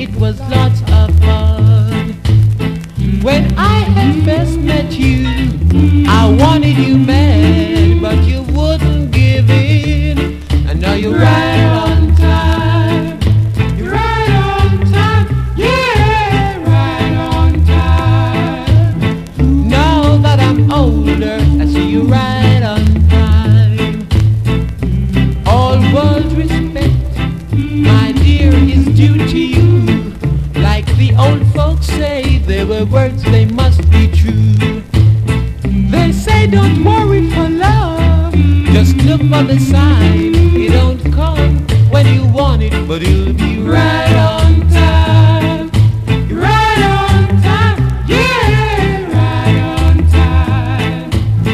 it was lots of fun. When I had first met you, I wanted you mad, but you wouldn't give in. And now you're right on time. You're right on time. Yeah, right on time. Now that I'm older, I see you right on time. All world respect, my dear, is due to you. Like the old folks say, there were words, they must be true. They say don't worry for love, just look for the sign. It don't come when you want it, but it'll be right on time.